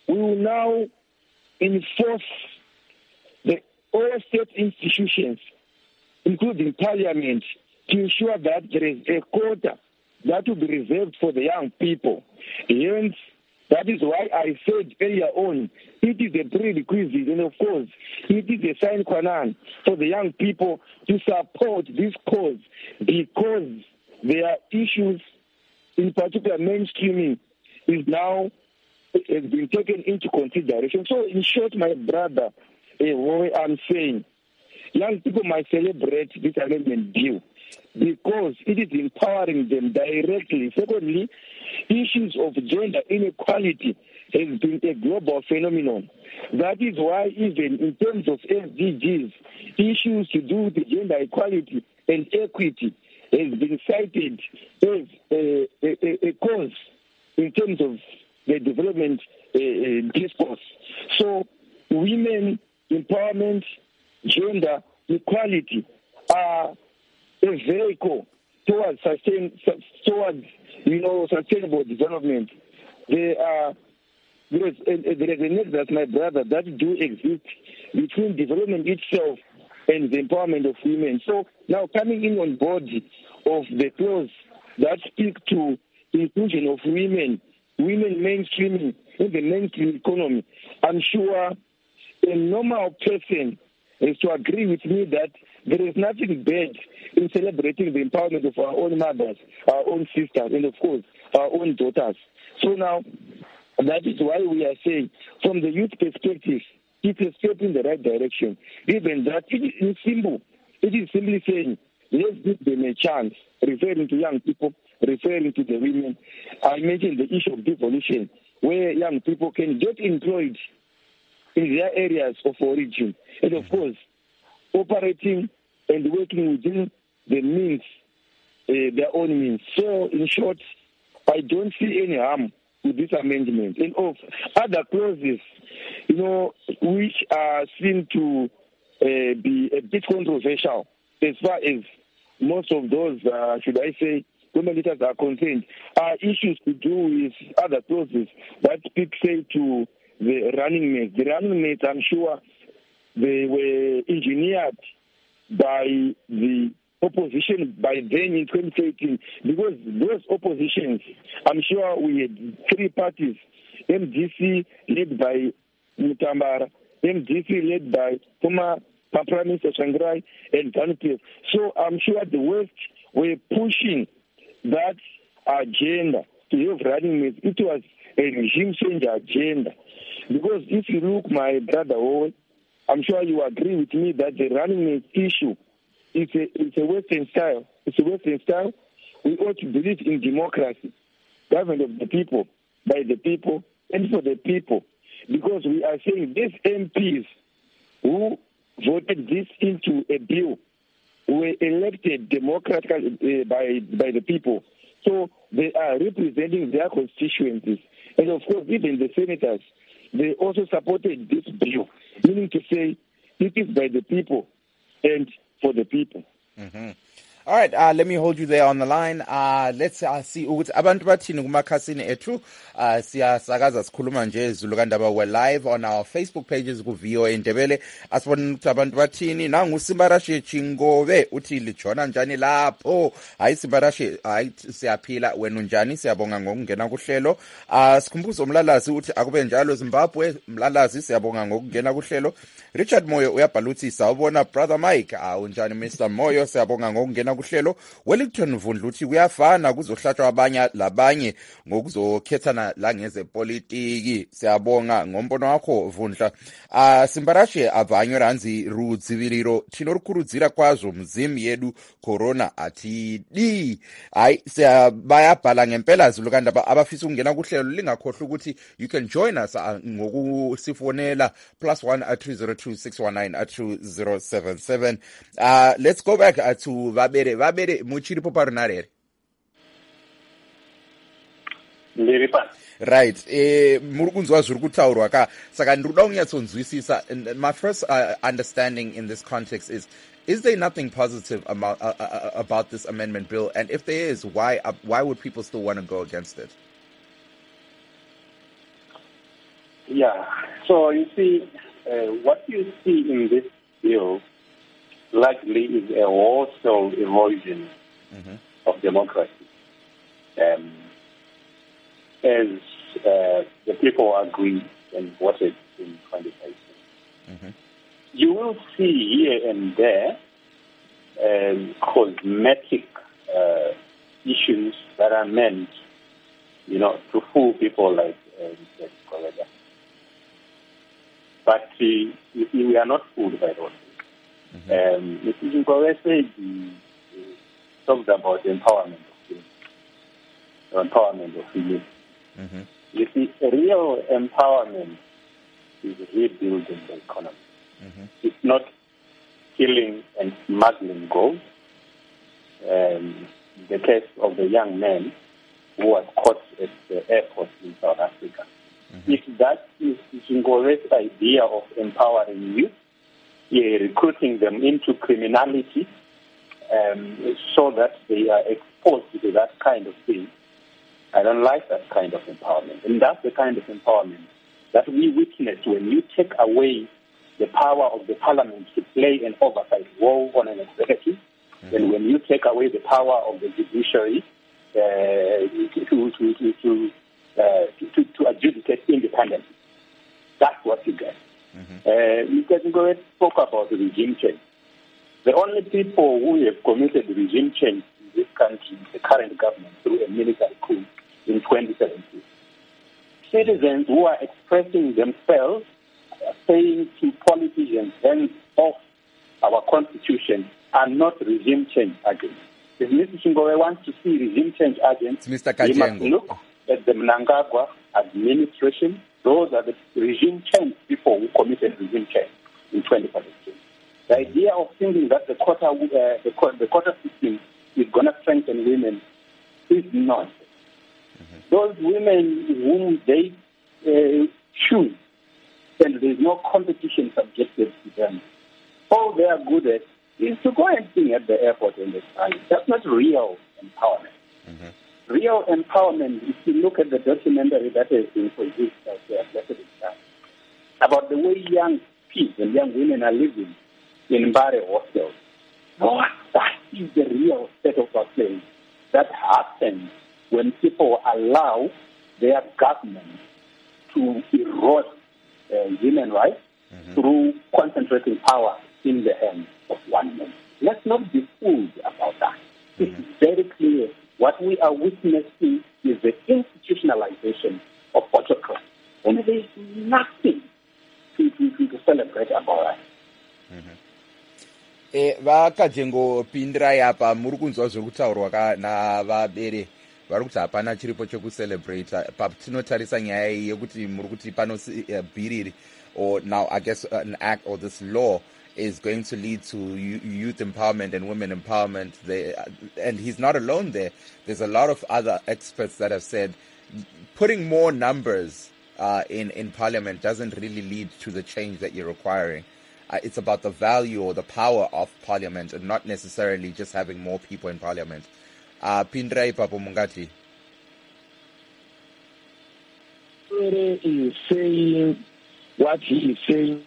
we will now enforce all state institutions, including parliament, to ensure that there is a quota that will be reserved for the young people. Hence, that is why I said earlier on, it is a prerequisite, and of course, it is a sine qua non for the young people to support this cause, because there are issues, in particular mainstreaming, has been taken into consideration. So, in short, my brother, what I'm saying, young people might celebrate this amendment bill because it is empowering them directly. Secondly, issues of gender inequality has been a global phenomenon. That is why even in terms of SDGs, issues to do with gender equality and equity has been cited as a cause in terms of the development discourse. So women empowerment, gender equality are a vehicle towards sustainable development. There is a nexus, my brother, that do exist between development itself and the empowerment of women. So now coming in on board of the clause that speak to inclusion of women mainstreaming in the mainstream economy, I'm sure a normal person is to agree with me that there is nothing bad in celebrating the empowerment of our own mothers, our own sisters, and of course, our own daughters. So now, that is why we are saying, from the youth perspective, it's a step in the right direction. Given that it is simply saying, let's give them a chance, referring to young people, referring to the women. I mentioned the issue of devolution, where young people can get employed in their areas of origin, and of course, operating and working within the means, their own means. So, in short, I don't see any harm with this amendment. And of other clauses, which seem to be a bit controversial, as far as most of those, should I say, women leaders are concerned, are issues to do with other clauses that speak, say, to the running mates. The running mates, I'm sure, they were engineered by the opposition by then in 2018, because those oppositions, I'm sure we had three parties, MDC led by Mutambara, MDC led by former Prime Minister Shangrai, and ZANU-PF. So I'm sure the West were pushing that agenda to have running mates. It was a regime change agenda. Because if you look, my brother, I'm sure you agree with me that the running mate issue is a Western style. It's a Western style. We ought to believe in democracy, government of the people, by the people, and for the people. Because we are saying these MPs who voted this into a bill were elected democratically by the people. So they are representing their constituencies. And of course, even the senators, they also supported this bill, meaning to say it is by the people and for the people. Mm-hmm. All right, let me hold you there on the line. Let's see ukuthi abantu bathini kumakhasini ethu. Siyasakaza sikhuluma nje Zulu kaNdaba. We're live on our Facebook pages ku VOA Ndebele. Asibona ukuthi abantu bathini. Nangu Simbarashe Chingobe uthi lijona njani lapho. Hayi Simbarashe, hayi siyaphila wena unjani? Siyabonga ngokungena kuhlelo. Sikhumbuzo umlalazi uthi akube njalo Zimbabwe. Mlalazi siyabonga ngokungena kuhlelo. Richard Moyo uyabhala uthi sawubona brother Mike. Unjani Mr Moyo? Siyabonga ngokungena kuhlelo. Wellington Vundlu uthi kuyafana kuzohlatshwa labanye ngokuzokhethana la ngezepolitiki. Siyabonga ngombono wakho Vundla. Simbarashe avanywe ranzi rudziviriro tinorukurudzira kwazvo muzimu yedu corona atidi. Hayi bayabhala ngempela Zulu kaNdaba abafisa ukungena kuhlelo lingakhohlwa ukuthi you can join us ngokusifonela +1 202 619 2077. Let's go back to Vabere muchiripo parunarere. Right. Muri kunzwa zviri kutaurwa ka saka ndiri kuda kunyatsonzwisisa. My first understanding in this context is there nothing positive about this amendment bill, and if there is, why would people still want to go against it? Yeah. So you see, what you see in this bill likely is a wholesale erosion of democracy. As the people agree and voted in 2018. You will see here and there cosmetic issues that are meant, to fool people like Mr. Koleda. But we are not fooled by those things. Mr. Koleda talked about empowerment of women. You see, real empowerment is rebuilding the economy. It's not killing and smuggling gold. The case of the young man who was caught at the airport in South Africa. If that is Zingore's idea of empowering youth, recruiting them into criminality so that they are exposed to that kind of thing, I don't like that kind of empowerment. And that's the kind of empowerment that we witness when you take away the power of the parliament to play an oversight role on an executive, and when you take away the power of the judiciary to adjudicate independently. That's what you get. Mr. Ngore spoke about regime change. The only people who have committed regime change in this country is the current government through a military coup in 2017. Citizens who are expressing themselves, saying to politicians, hands off our constitution, are not regime change agents. If Mr. Ngore wants to see regime change agents, Mr. he must look at the Mnangagwa administration. Those are the regime change people who committed regime change in 2017. The idea of thinking that the quota system is going to strengthen women is nonsense. Those women whom they choose, and there is no competition subjected to them, all they are good at is to go and sing at the airport in the sky. That's not real empowerment. Real empowerment, if you look at the documentary that has been produced about the way young kids and young women are living in Mbare hostels, that is the real state of affairs that happens when people allow their government to erode human rights through concentrating power in the hands of one man. Let's not be fooled about that. It's very clear. What we are witnessing is the institutionalization of autocracy. And there is nothing to celebrate about that. Vakajengopindirai apa muri kunzwa zviri kutaurwa navabere vari kuti hapana chiripo chekucelebrate patinotarisa nyaya iyi yekuti muri kuti pano bhiriri or now I guess an act or this law is going to lead to youth empowerment and women empowerment. And he's not alone there. There's a lot of other experts that have said putting more numbers in parliament doesn't really lead to the change that you're requiring. It's about the value or the power of parliament and not necessarily just having more people in parliament. Pindrai Papo Mungati. He is saying what he is saying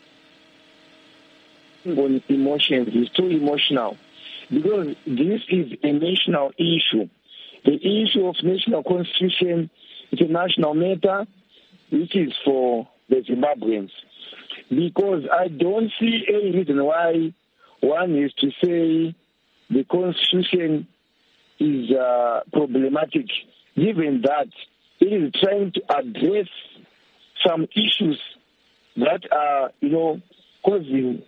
on emotions is too emotional, because this is a national issue. The issue of national constitution is a national matter, which is for the Zimbabweans. Because I don't see any reason why one is to say the constitution is problematic, given that it is trying to address some issues that are, causing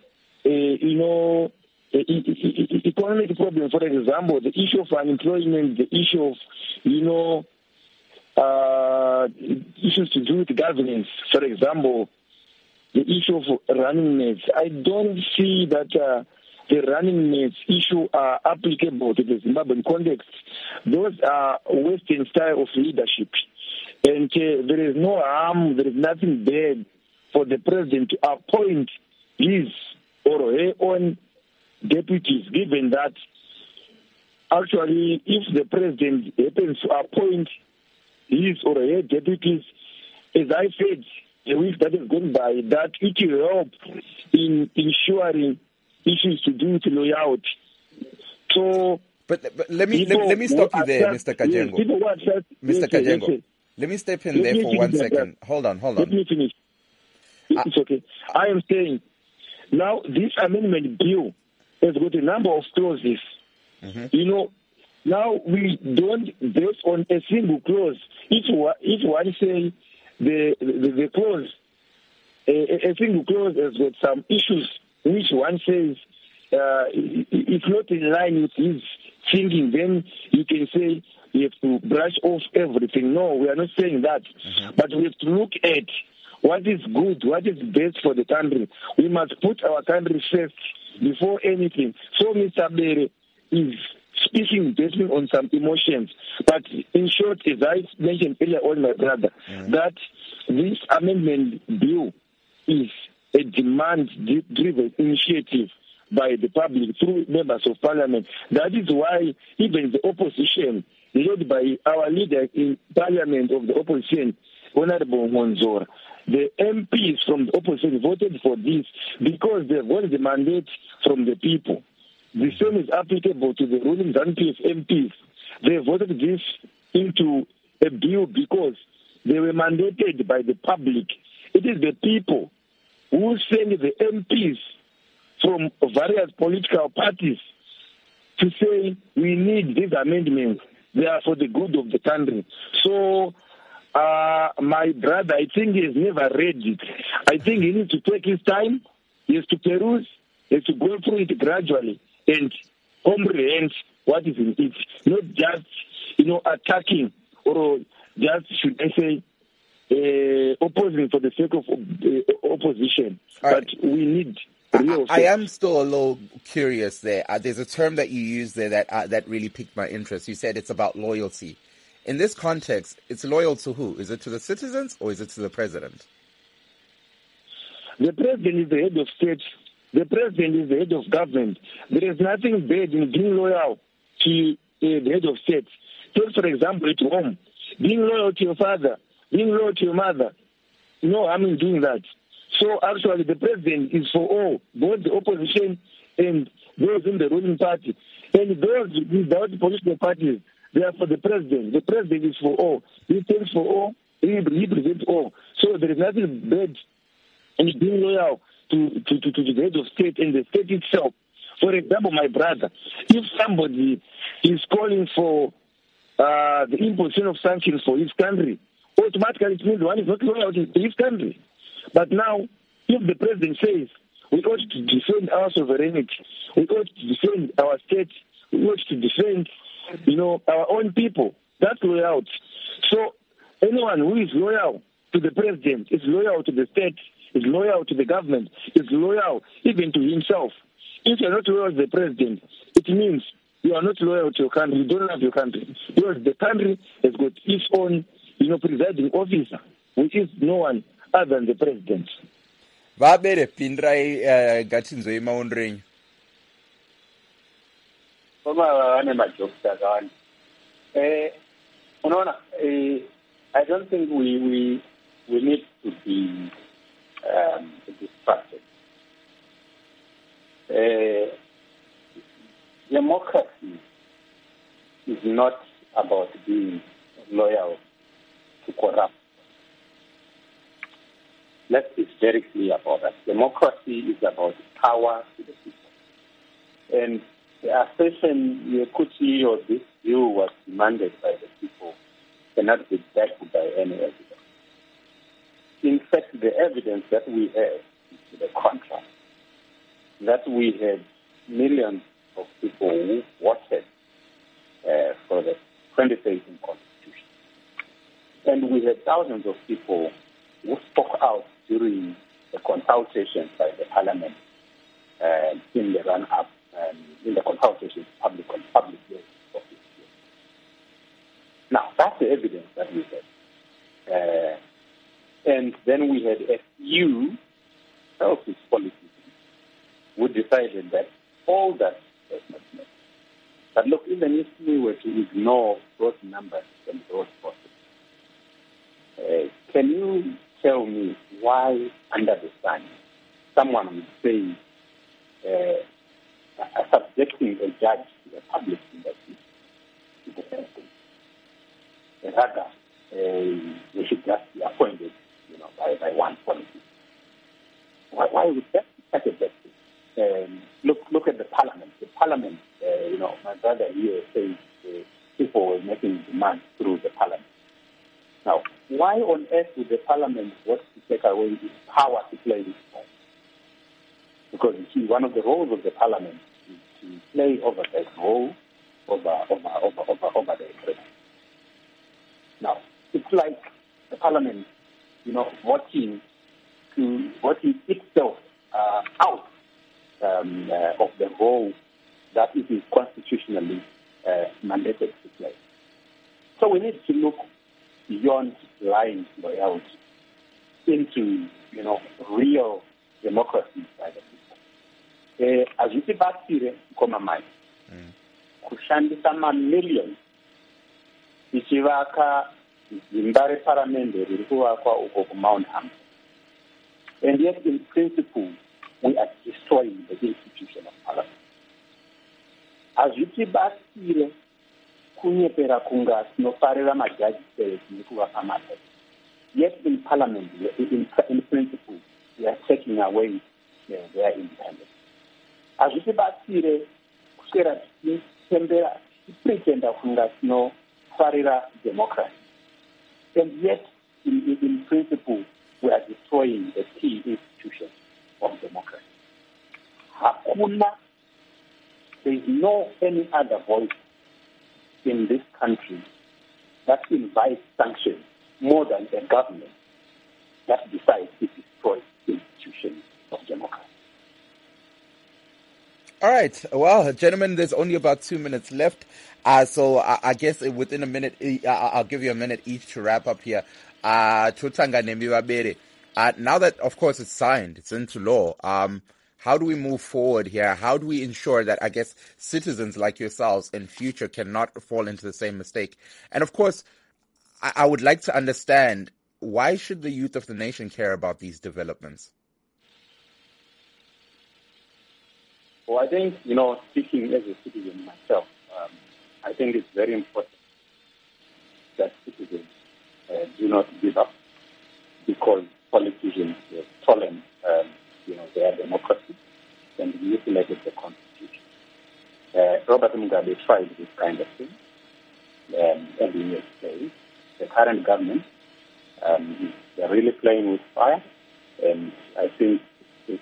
economic problems. For example, the issue of unemployment, the issue of, issues to do with governance. For example, the issue of running mates. I don't see that the running mates issue are applicable to the Zimbabwean context. Those are Western style of leadership. And there is no harm, there is nothing bad for the president to appoint his or her own deputies, given that actually if the president happens to appoint his or her deputies, as I said, a week that has gone by, that it will help in ensuring issues to do with loyalty. So, but let me stop you there, Mr. Kajengo. Mr. Kajengo, let me step in there for 1 second. Hold on. Let me finish. It's okay. I am saying now this amendment bill has got a number of clauses. Mm-hmm. Now we don't base on a single clause. If one say the clause, a single clause has got some issues which one says if not in line with his thinking, then you can say you have to brush off everything. No, we are not saying that. Mm-hmm. But we have to look at what is good, what is best for the country. We must put our country first before anything. So Mr. Bere is speaking based on some emotions. But in short, as I mentioned earlier on, my brother, that this amendment bill is a demand-driven initiative by the public through members of parliament. That is why even the opposition, led by our leader in parliament of the opposition, Honorable Monzora, the MPs from the opposition voted for this because they got the mandate from the people. The same is applicable to the ruling ZANU-PF MPs. They voted this into a bill because they were mandated by the public. It is the people who send the MPs from various political parties to say we need these amendments. They are for the good of the country. So, my brother, I think he has never read it. I think he needs to take his time. He has to peruse. He has to go through it gradually and comprehend what is in it. Not just, attacking or just, should I say, opposing for the sake of opposition. But we need real. I am still a little curious there. There's a term that you used there that really piqued my interest. You said it's about loyalty. In this context, it's loyal to who? Is it to the citizens or is it to the president? The president is the head of state. The president is the head of government. There is nothing bad in being loyal to the head of state. Take, for example, at home, being loyal to your father, being loyal to your mother. No, I'm not doing that. So actually, the president is for all, both the opposition and those in the ruling party. And those without political parties, they are for the president. The president is for all. He stands for all. He represents all. So there is nothing bad in being loyal to the head of state and the state itself. For example, my brother, if somebody is calling for the imposition of sanctions for his country, automatically it means one is not loyal to his country. But now, if the president says we ought to defend our sovereignty, we ought to defend our state, we ought to defend, our own people, that's loyalty. So anyone who is loyal to the president is loyal to the state, is loyal to the government, is loyal even to himself. If you're not loyal to the president, it means you are not loyal to your country, you don't love your country. Because the country has got its own, presiding officer, which is no one other than the president. Vabere pindrai gatsinzo imaundrenyu. I don't think we need to be distracted. Democracy is not about being loyal to corrupt. Let's be very clear about that. Democracy is about power to the people. And the assertion you could see or this view was demanded by the people cannot be backed by any evidence. In fact, the evidence that we have is to the contrary, that we had millions of people who voted for the 2013 Constitution. And we had thousands of people who spoke out during the consultations by the Parliament in the run-up in the consultations public hearings of this year. Now, that's the evidence that we had. And then we had a few selfish politicians who decided that all that was not necessary. But look, even if we were to ignore those numbers and those votes, can you tell me why under the sun someone would say subjecting a judge to a public investigation is the same thing. Rather, they should just be appointed, by one policy. Why would that be such a bad thing? Look at the parliament. The parliament, my brother here says people were making demands through the parliament. Now, why on earth would the parliament want to take away its power to play this role? Because you see, one of the roles of the parliament is to play oversight role over the executive. Now, it's like the parliament, voting itself out of the role that it is constitutionally mandated to play. So we need to look beyond blind loyalty into, real democracy by the people. Azviti batsire koma mai. Kushandisa mamillions ichivaka zimba reparamende riri kuvakwa uko kuMount Hampton. And yet, in principle, we are destroying the institution of parliament. Azviti batsire kunyepera kunga tinofarira majaji nekuvapa mata. Yet in parliament, in principle, we are taking away their independence. Azviti batsire kuswera tichitembera tichipretenda kunga tinofarira democracy. And yet, in principle, we are destroying the key institution of democracy. There is no any other voice in this country that invites sanctions more than a government that decides to destroy the institutions of democracy. All right. Well, gentlemen, there's only about 2 minutes left. So I guess within a minute, I'll give you a minute each to wrap up here. Now that, of course, it's signed, it's into law, how do we move forward here? How do we ensure that, I guess, citizens like yourselves in future cannot fall into the same mistake? And, of course, I would like to understand, why should the youth of the nation care about these developments? Well, I think, speaking as a citizen myself, I think it's very important that citizens do not give up because politicians have stolen, their democracy and mutilated the constitution. Robert Mugabe tried this kind of thing, and in his case, the current government they're really playing with fire, and I think it is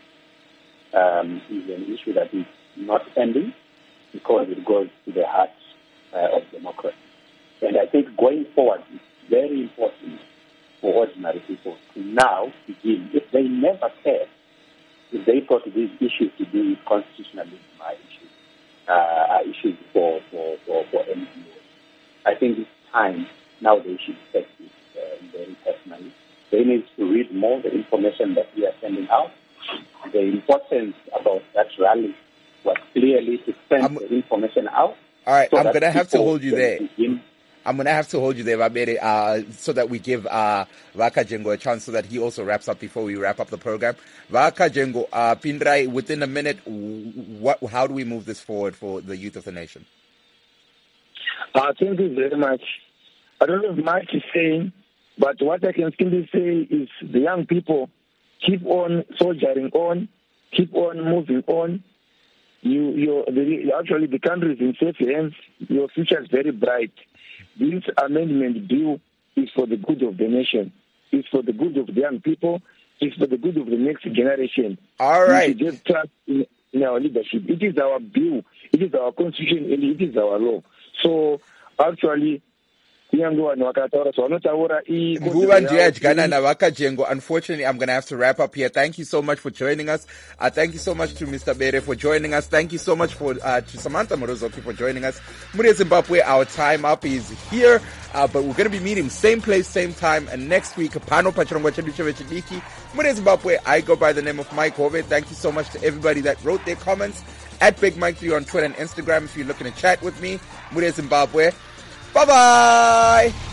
an issue that is not ending because it goes to the heart of democracy. And I think going forward, it's very important for ordinary people to now begin. If they never cared, if they thought these issues to do with constitutionalism are issues for NGOs, I think it's time now they should take this very personally. They need to read more the information that we are sending out. The importance about that rally was clearly to send the information out. All right, I'm going to have to hold you there. I'm going to have to hold you there, Vabere, so that we give Vakajengo a chance so that he also wraps up before we wrap up the program. Vakajengo, Pindrai, within a minute, how do we move this forward for the youth of the nation? Thank you very much. I don't have much to say, but what I can simply say is the young people keep on soldiering on, keep on moving on. Actually, the country is in safe hands. Your future is very bright. This amendment bill is for the good of the nation. It's for the good of the young people. It's for the good of the next generation. All right. We should just trust in our leadership. It is our bill. It is our constitution. And it is our law. So, actually, unfortunately, I'm going to have to wrap up here. Thank you so much for joining us. Thank you so much to Mr. Bere for joining us. Thank you so much to Samantha Morozoki for joining us. Muria Zimbabwe, our time up is here, but we're going to be meeting same place, same time, and next week, Pano Pachirongwa Chedu Chevechidiki. Muria Zimbabwe, I go by the name of Mike Hove. Thank you so much to everybody that wrote their comments at Big Mike 3 on Twitter and Instagram if you're looking to chat with me. Muria Zimbabwe. Bye-bye!